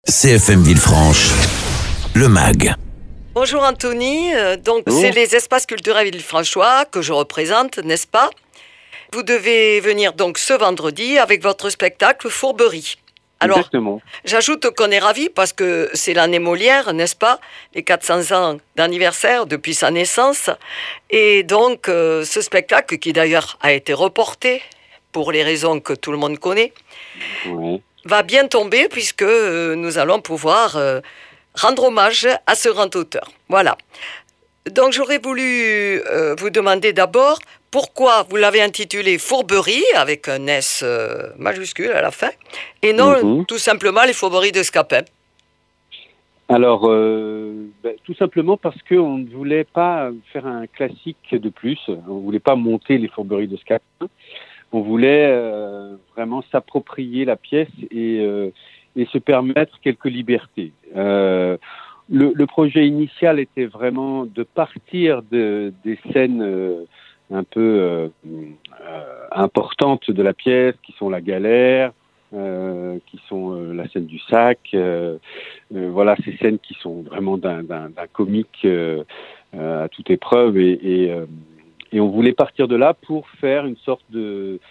CFM Villefranche, le MAG. Bonjour Anthony, Bonjour. c'est les espaces culturels villefranchois que je représente, n'est-ce pas? Vous devez venir donc ce vendredi avec votre spectacle Fourberie. Alors, Exactement. j'ajoute qu'on est ravis parce que c'est l'année Molière, n'est-ce pas? Les 400 ans d'anniversaire depuis sa naissance. Et donc, ce spectacle, qui d'ailleurs a été reporté pour les raisons que tout le monde connaît, Ouais. va bien tomber puisque nous allons pouvoir rendre hommage à ce grand auteur. Voilà. Donc j'aurais voulu vous demander d'abord pourquoi vous l'avez intitulé Fourberie avec un S majuscule à la fin et non tout simplement les Fourberies de Scapin. Alors, tout simplement parce qu'on ne voulait pas faire un classique de plus. On ne voulait pas monter les Fourberies de Scapin. On voulait vraiment s'approprier la pièce et se permettre quelques libertés. Le projet initial était vraiment de partir des scènes un peu importantes de la pièce, qui sont la galère, qui sont la scène du sac. Voilà, ces scènes qui sont vraiment d'un comique à toute épreuve. Et on voulait partir de là pour faire une sorte de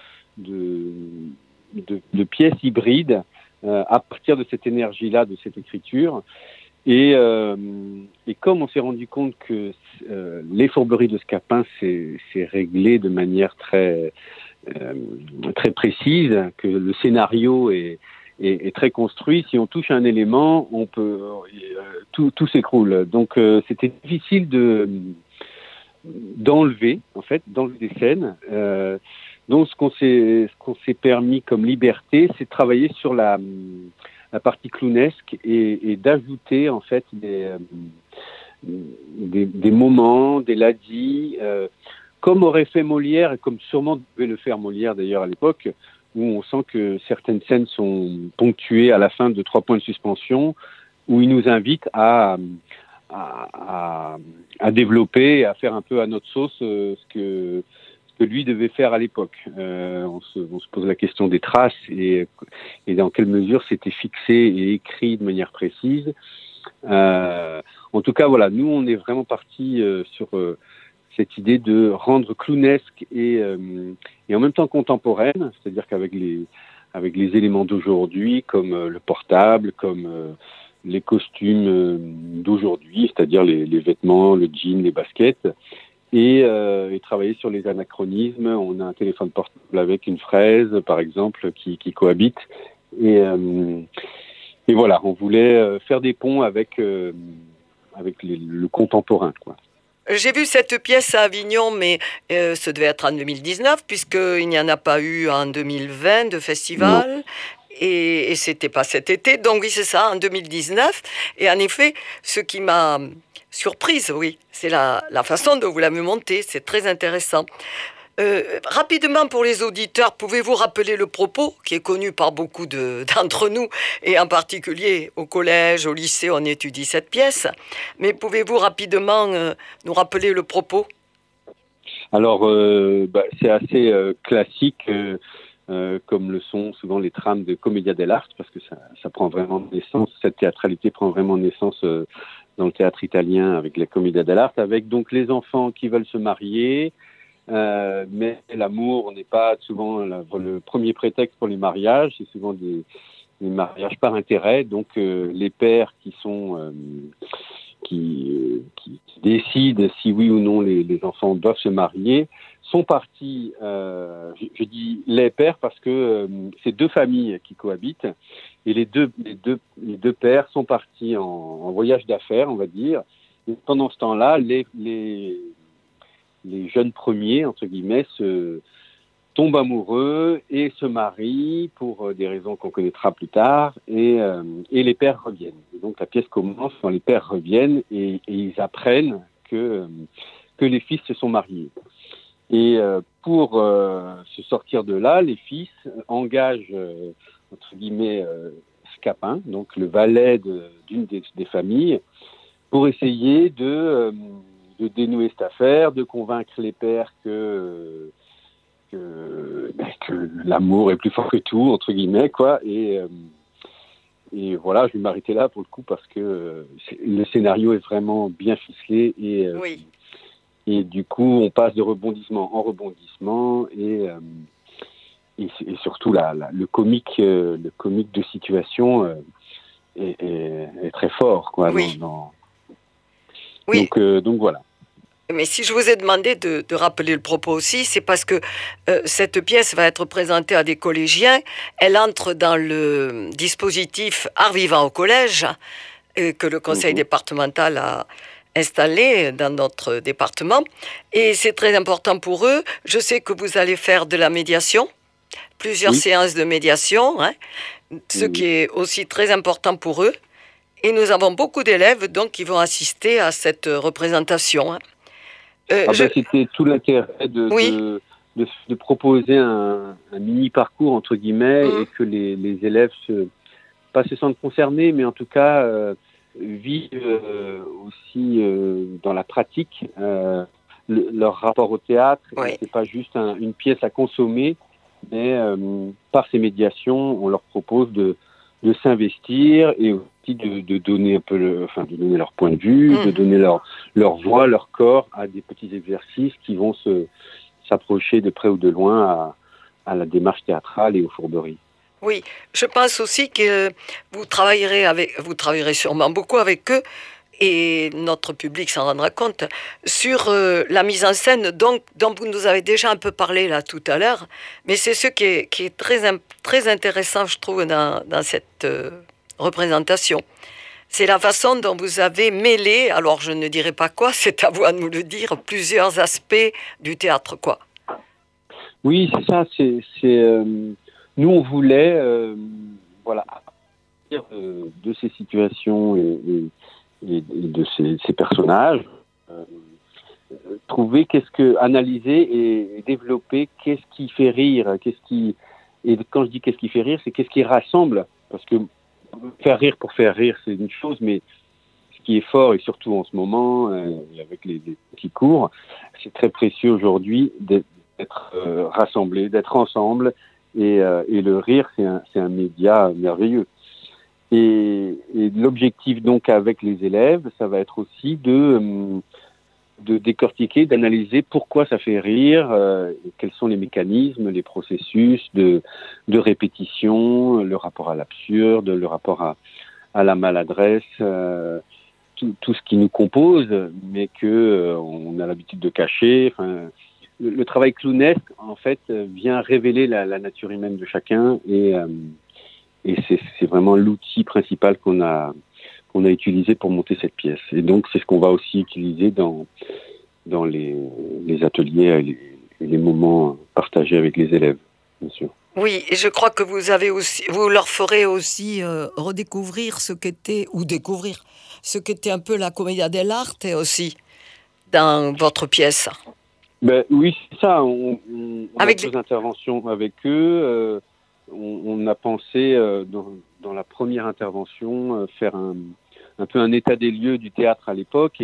pièce hybride à partir de cette énergie-là, de cette écriture. Et comme on s'est rendu compte que les Fourberies de Scapin, c'est réglé de manière très précise, que le scénario est très construit. Si on touche un élément, on peut tout s'écroule. Donc c'était difficile d'enlever des scènes. Donc ce qu'on s'est permis comme liberté, c'est de travailler sur la partie clownesque et d'ajouter en fait des moments, des ladis, comme aurait fait Molière et comme sûrement devait le faire Molière d'ailleurs à l'époque, où on sent que certaines scènes sont ponctuées à la fin de 3 points de suspension, où il nous invite à développer, à faire un peu à notre sauce ce que lui devait faire à l'époque. On se pose la question des traces et dans quelle mesure c'était fixé et écrit de manière précise. En tout cas, voilà, nous on est vraiment parti sur cette idée de rendre clownesque et en même temps contemporaine, c'est-à-dire qu'avec les éléments d'aujourd'hui, comme le portable, comme les costumes d'aujourd'hui, c'est-à-dire les vêtements, le jean, les baskets, et travailler sur les anachronismes. On a un téléphone portable avec une fraise, par exemple, qui cohabite. Et voilà, on voulait faire des ponts avec le contemporain, quoi. J'ai vu cette pièce à Avignon, mais ce devait être en 2019, puisqu'il n'y en a pas eu en 2020 de festival. Non. Et c'était pas cet été, donc oui, c'est ça, en 2019. Et en effet, ce qui m'a surprise, oui, c'est la façon dont vous l'avez montée. C'est très intéressant. Rapidement pour les auditeurs, pouvez-vous rappeler le propos qui est connu par beaucoup d'entre nous et en particulier au collège, au lycée, on étudie cette pièce. Mais pouvez-vous rapidement nous rappeler le propos? Alors, c'est assez classique, comme le sont souvent les trames de Commedia dell'arte, parce que ça prend vraiment naissance, cette théâtralité prend vraiment naissance dans le théâtre italien avec la Commedia dell'arte, avec donc les enfants qui veulent se marier. Mais l'amour n'est pas souvent le premier prétexte pour les mariages, c'est souvent des mariages par intérêt. Donc les pères qui décident si oui ou non les enfants doivent se marier sont partis. Je dis les pères parce que c'est 2 familles qui cohabitent et les deux pères sont partis en voyage d'affaires, on va dire. Et pendant ce temps-là, les jeunes premiers, entre guillemets, se tombent amoureux et se marient pour des raisons qu'on connaîtra plus tard, et les pères reviennent. Et donc la pièce commence quand les pères reviennent et ils apprennent que les fils se sont mariés. Et pour se sortir de là, les fils engagent, entre guillemets, Scapin, donc le valet d'une des familles, pour essayer de dénouer cette affaire, de convaincre les pères que l'amour est plus fort que tout, entre guillemets, quoi. Et Et voilà, je vais m'arrêter là pour le coup parce que le scénario est vraiment bien ficelé Oui. et du coup, on passe de rebondissement en rebondissement et surtout le comique de situation est très fort, quoi. Oui. Oui. Donc voilà. Mais si je vous ai demandé de rappeler le propos aussi, c'est parce que cette pièce va être présentée à des collégiens. Elle entre dans le dispositif Art vivant au collège que le conseil départemental a installé dans notre département. Et c'est très important pour eux. Je sais que vous allez faire de la médiation, plusieurs séances de médiation, hein, ce qui est aussi très important pour eux. Et nous avons beaucoup d'élèves donc qui vont assister à cette représentation. Hein. C'était tout l'intérêt de proposer un mini parcours entre guillemets et que les élèves pas se sentent concernés, mais en tout cas vivent aussi dans la pratique leur rapport au théâtre. C'est pas juste une pièce à consommer, mais par ces médiations, on leur propose de s'investir et aussi de donner un peu de donner leur point de vue, de donner leur voix, leur corps à des petits exercices qui vont s'approcher de près ou de loin à la démarche théâtrale et aux fourberies. Oui, je pense aussi que vous travaillerez sûrement beaucoup avec eux et notre public s'en rendra compte sur la mise en scène dont vous nous avez déjà un peu parlé là tout à l'heure, mais c'est ce qui est très intéressant, je trouve, dans cette représentation. C'est la façon dont vous avez mêlé, alors je ne dirai pas quoi, c'est à vous de nous le dire, plusieurs aspects du théâtre, quoi. Oui, c'est ça, nous on voulait, voilà, à partir de ces situations et de ces personnages, analyser et développer qu'est-ce qui fait rire, et quand je dis qu'est-ce qui fait rire, c'est qu'est-ce qui rassemble, parce que faire rire pour faire rire, c'est une chose, mais ce qui est fort, et surtout en ce moment, avec les petits cours, c'est très précieux aujourd'hui d'être rassemblés, d'être ensemble, et le rire, c'est un média merveilleux. Et l'objectif donc avec les élèves, ça va être aussi de décortiquer, d'analyser pourquoi ça fait rire, quels sont les mécanismes, les processus de répétition, le rapport à l'absurde, le rapport à la maladresse, tout ce qui nous compose, mais que on a l'habitude de cacher. Enfin, le travail clownesque, en fait, vient révéler la nature humaine de chacun et c'est vraiment l'outil principal qu'on a utilisé pour monter cette pièce. Et donc, c'est ce qu'on va aussi utiliser dans les ateliers et les moments partagés avec les élèves, bien sûr. Oui, et je crois que vous leur ferez aussi redécouvrir découvrir ce qu'était un peu la commedia dell'arte aussi dans votre pièce. Oui, c'est ça. On a deux interventions avec eux. On a pensé dans la première intervention faire un peu un état des lieux du théâtre à l'époque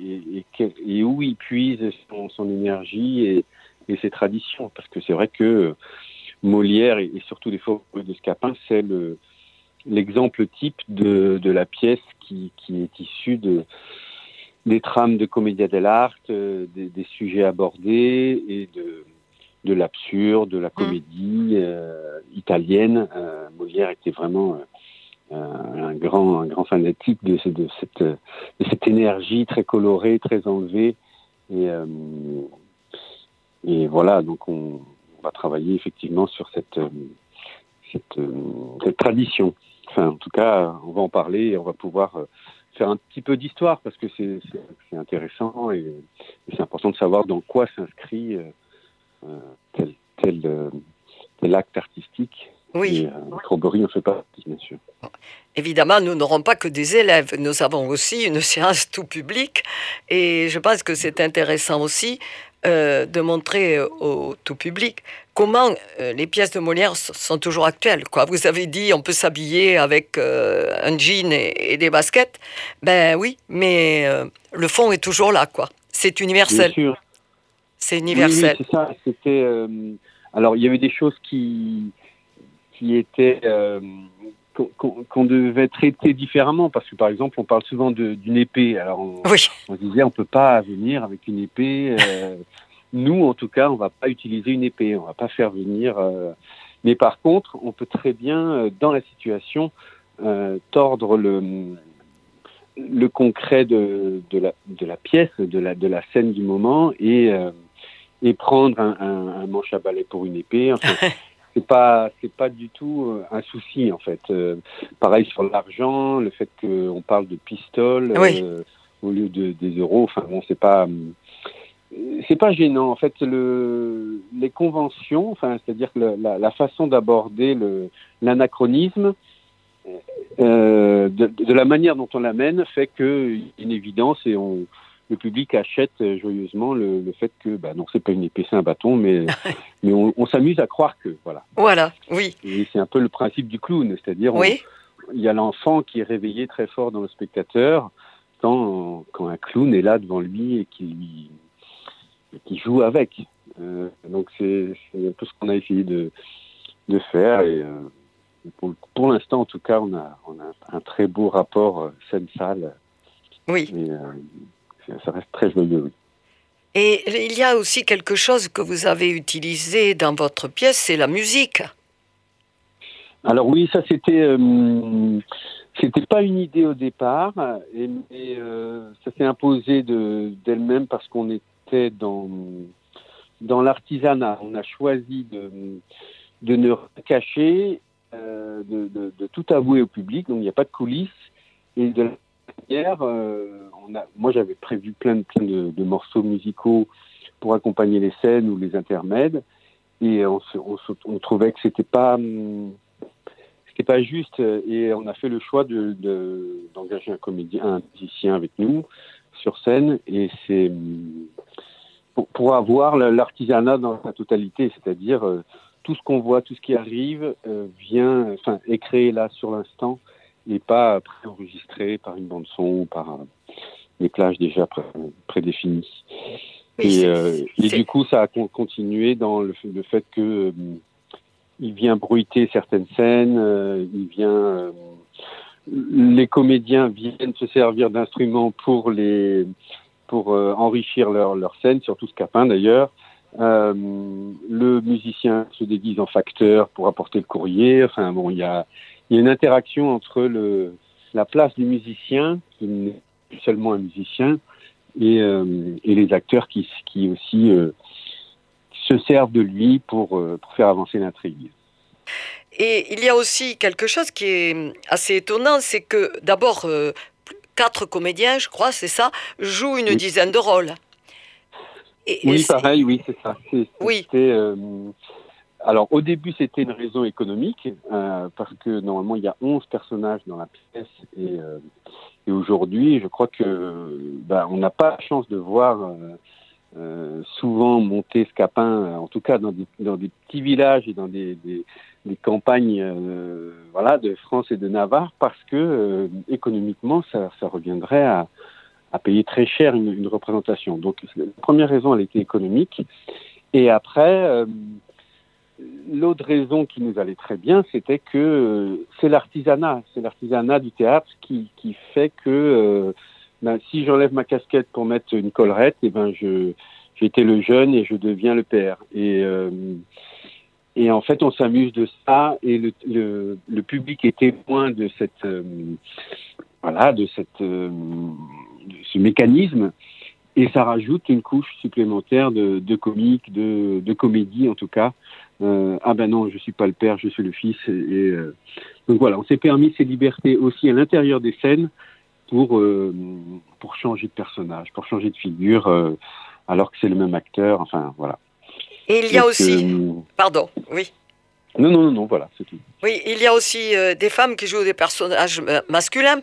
et où il puise son énergie et ses traditions. Parce que c'est vrai que Molière et surtout les Fourberies de Scapin, c'est l'exemple type de la pièce qui est issue des trames de commedia dell'arte, des sujets abordés et de l'absurde, de la comédie italienne. Molière était vraiment un grand fanatique de cette énergie très colorée, très enlevée. Et voilà, donc on va travailler effectivement sur cette tradition. Enfin, en tout cas, on va en parler et on va pouvoir faire un petit peu d'histoire parce que c'est intéressant et c'est important de savoir dans quoi s'inscrit tel acte artistique. Oui. Et Fourberies en fait partie, bien sûr. Évidemment, nous n'aurons pas que des élèves. Nous avons aussi une séance tout public. Et je pense que c'est intéressant aussi de montrer au tout public comment les pièces de Molière sont toujours actuelles. Quoi. Vous avez dit on peut s'habiller avec un jean et des baskets. Ben oui, mais le fond est toujours là. Quoi. C'est universel. Bien sûr. C'est universel. Oui, c'est ça. C'était, alors, il y avait des choses qui étaient qu'on devait traiter différemment, parce que par exemple, on parle souvent d'une épée. Alors, on disait, on peut pas venir avec une épée. Nous, en tout cas, on va pas utiliser une épée. On va pas faire venir. Mais par contre, on peut très bien, dans la situation, tordre le concret de la pièce, de la scène du moment, et prendre un manche à balai pour une épée. Enfin, c'est pas du tout un souci, en fait. Pareil sur l'argent, le fait qu'on parle de pistoles au lieu des euros. Enfin bon, c'est pas gênant. En fait, les conventions, enfin, c'est-à-dire que la façon d'aborder l'anachronisme, de la manière dont on l'amène, fait que une évidence, et le public achète joyeusement le fait que, non, c'est pas une épée, c'est un bâton, mais on s'amuse à croire que, voilà. Voilà, oui. Et c'est un peu le principe du clown, c'est-à-dire, il y a l'enfant qui est réveillé très fort dans le spectateur quand un clown est là devant lui et qui joue avec. Donc c'est un peu ce qu'on a essayé de faire, et pour l'instant, en tout cas, on a un très beau rapport scène-salle. Oui. Et, ça reste très joyeux, oui. Et il y a aussi quelque chose que vous avez utilisé dans votre pièce, c'est la musique. Alors oui, ça c'était pas une idée au départ, mais ça s'est imposé d'elle-même parce qu'on était dans l'artisanat. On a choisi de ne rien cacher, de tout avouer au public, donc il n'y a pas de coulisses, et de la manière, moi j'avais prévu plein de morceaux musicaux pour accompagner les scènes ou les intermèdes, et on trouvait que c'était pas juste, et on a fait le choix d'engager un musicien avec nous sur scène, et c'est pour avoir l'artisanat dans sa totalité, c'est-à-dire tout ce qu'on voit, tout ce qui arrive est créé là sur l'instant, et pas préenregistré par une bande son ou par des plages déjà prédéfinies. Oui, et du coup, ça a continué dans le fait que il vient bruiter certaines scènes, les comédiens viennent se servir d'instruments pour enrichir leur scène, surtout Scapin d'ailleurs. Le musicien se déguise en facteur pour apporter le courrier. Enfin bon, il y a une interaction entre la place du musicien, qui n'est plus seulement un musicien, et les acteurs qui aussi se servent de lui pour faire avancer l'intrigue. Et il y a aussi quelque chose qui est assez étonnant, c'est que d'abord, 4 comédiens, je crois, c'est ça, jouent une dizaine de rôles. Pareil, oui, c'est ça. Oui. Alors, au début, c'était une raison économique, parce que normalement, il y a 11 personnages dans la pièce, et aujourd'hui, je crois que on n'a pas la chance de voir souvent monter Scapin, en tout cas dans des petits villages et dans des campagnes de France et de Navarre, parce que économiquement, ça reviendrait à payer très cher une représentation. Donc, la première raison, elle était économique. Et après, l'autre raison qui nous allait très bien, c'était que c'est l'artisanat du théâtre qui fait que si j'enlève ma casquette pour mettre une collerette, j'étais le jeune et je deviens le père. Et en fait, on s'amuse de ça, et le public est témoin de ce mécanisme, et ça rajoute une couche supplémentaire de comique, de comédie en tout cas. Non, je suis pas le père, je suis le fils. Donc voilà, on s'est permis ces libertés aussi à l'intérieur des scènes pour changer de personnage, pour changer de figure, alors que c'est le même acteur. Enfin voilà. Et il y a aussi... Pardon, oui. Non, voilà, c'est tout. Oui, il y a aussi des femmes qui jouent des personnages masculins.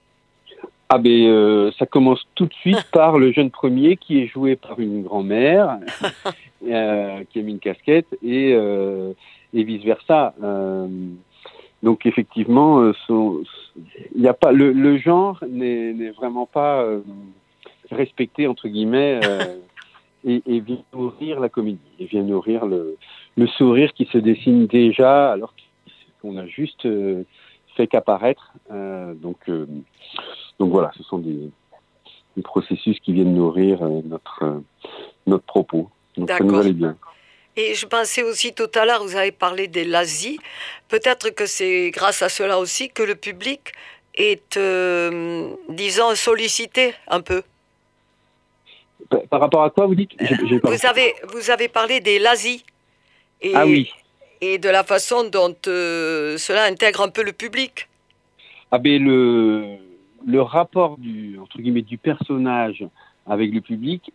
Ça commence tout de suite par le jeune premier qui est joué par une grand-mère qui a mis une casquette, et vice-versa. Donc effectivement, il y a pas le genre n'est vraiment pas respecté entre guillemets, et vient nourrir la comédie, et vient nourrir le sourire qui se dessine déjà, alors qu'on a juste fait qu'apparaître. Donc voilà, ce sont des processus qui viennent nourrir notre propos. Donc D'accord. ça nous allait bien. Et je pensais aussi tout à l'heure, vous avez parlé des lazis. Peut-être que c'est grâce à cela aussi que le public est, disons, sollicité un peu. Par rapport à quoi vous dites? J'ai pas... Vous avez parlé des lazis et, Ah oui. et de la façon dont cela intègre un peu le public. Ah ben le rapport entre guillemets du personnage avec le public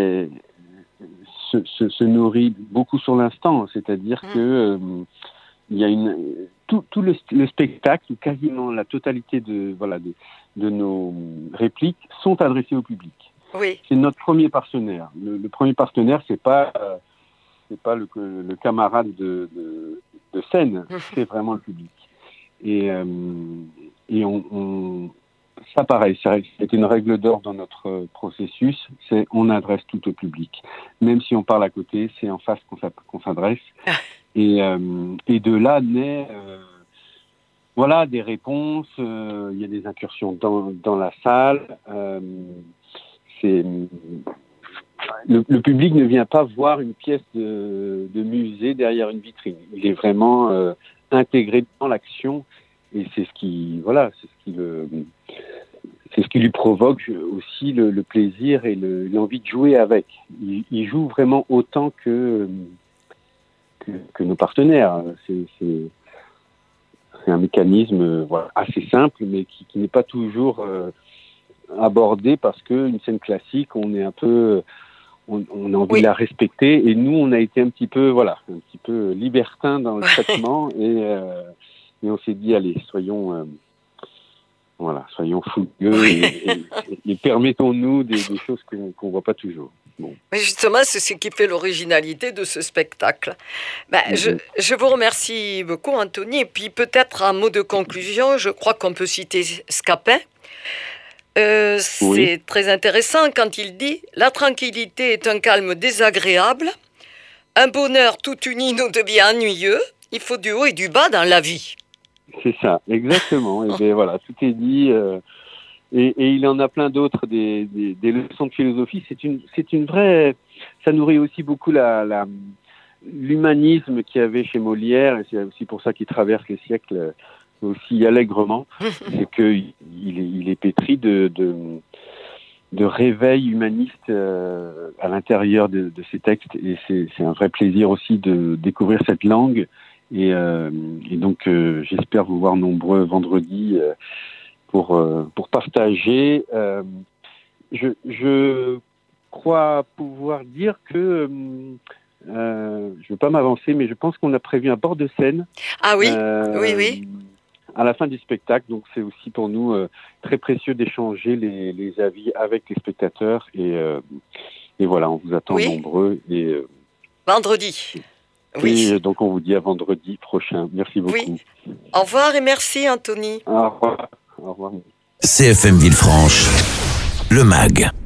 se nourrit beaucoup sur l'instant, c'est-à-dire que il y a tout le spectacle, quasiment la totalité de nos répliques sont adressées au public. Oui. C'est notre premier partenaire. Le premier partenaire, c'est pas le camarade de scène, c'est vraiment le public. Et ça pareil, c'est une règle d'or dans notre processus, c'est on adresse tout au public. Même si on parle à côté, c'est en face qu'on s'adresse. Et de là naît des réponses, il y a des incursions dans la salle. Le public ne vient pas voir une pièce de musée derrière une vitrine. Il est vraiment intégré dans l'action et c'est ce qui lui provoque aussi le plaisir et l'envie de jouer avec. Il joue vraiment autant que nos partenaires. C'est un mécanisme assez simple, mais qui n'est pas toujours abordé parce qu'une scène classique, on est un peu, on a envie de la respecter et nous, on a été un petit peu libertin dans le traitement et on s'est dit allez, soyons fougueux et permettons-nous des choses qu'on voit pas toujours. Bon. Mais justement, c'est ce qui fait l'originalité de ce spectacle. Je vous remercie beaucoup, Anthony. Et puis peut-être un mot de conclusion, je crois qu'on peut citer Scapin. C'est très intéressant quand il dit « La tranquillité est un calme désagréable. Un bonheur tout uni nous devient ennuyeux. Il faut du haut et du bas dans la vie. » C'est ça, exactement. Et bien voilà, tout est dit. Et il en a plein d'autres, des leçons de philosophie. C'est une vraie. Ça nourrit aussi beaucoup l'humanisme qu'il y avait chez Molière, et c'est aussi pour ça qu'il traverse les siècles aussi allègrement. C'est qu'il est pétri de réveil humaniste à l'intérieur de ses textes, et c'est un vrai plaisir aussi de découvrir cette langue. Et donc j'espère vous voir nombreux vendredi pour partager. Je crois pouvoir dire que je ne veux pas m'avancer, mais je pense qu'on a prévu un bord de scène. Ah oui, oui. À la fin du spectacle, donc c'est aussi pour nous très précieux d'échanger les avis avec les spectateurs et voilà, on vous attend nombreux vendredi. Oui. Et donc, on vous dit à vendredi prochain. Merci beaucoup. Oui. Au revoir et merci, Anthony. Au revoir. Au revoir. CFM Villefranche, le MAG.